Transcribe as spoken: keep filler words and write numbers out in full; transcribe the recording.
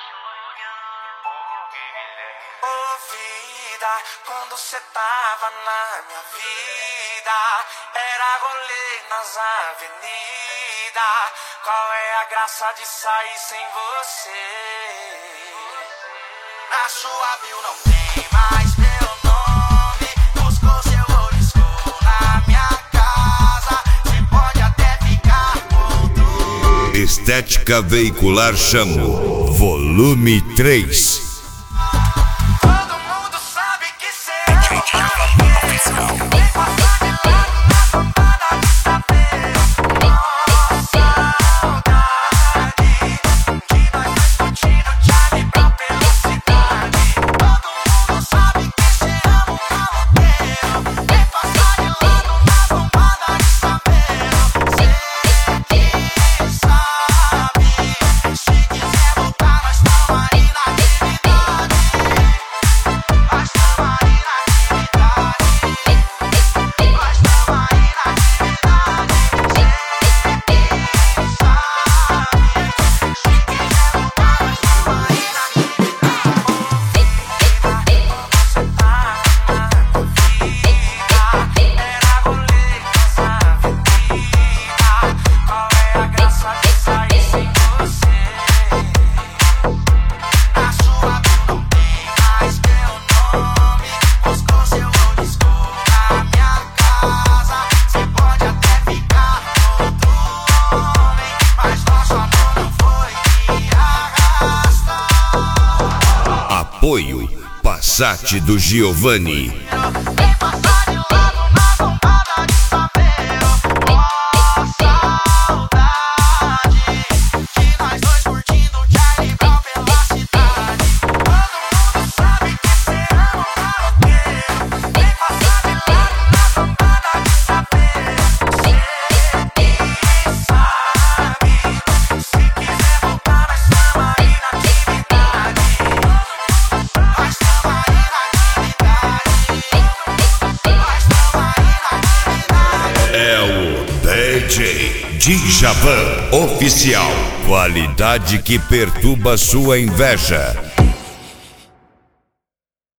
Ô vida, quando cê tava na minha vida, era rolê nas avenidas. Qual é a graça de sair sem você? Na sua bio não tem mais meu nome. Buscou seu olho escuro na minha casa. Cê pode até ficar com tudo. Estética Veicular Chamo, volume três. Apoio Passat do Giovanni. D J Djavan Oficial. Qualidade que perturba sua inveja.